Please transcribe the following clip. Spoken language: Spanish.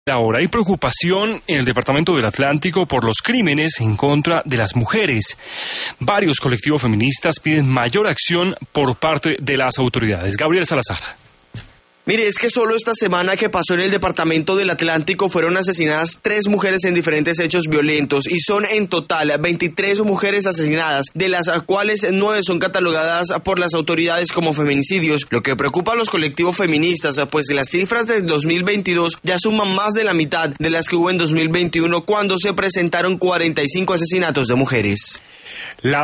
Ahora hay preocupación en el departamento del Atlántico por los crímenes en contra de las mujeres. Varios colectivos feministas piden mayor acción por parte de las autoridades. Gabriel Salazar. Mire, es que solo esta semana que pasó en el departamento del Atlántico fueron asesinadas 3 mujeres en diferentes hechos violentos y son en total 23 mujeres asesinadas, de las cuales 9 son catalogadas por las autoridades como feminicidios, lo que preocupa a los colectivos feministas, pues las cifras del 2022 ya suman más de la mitad de las que hubo en 2021 cuando se presentaron 45 asesinatos de mujeres.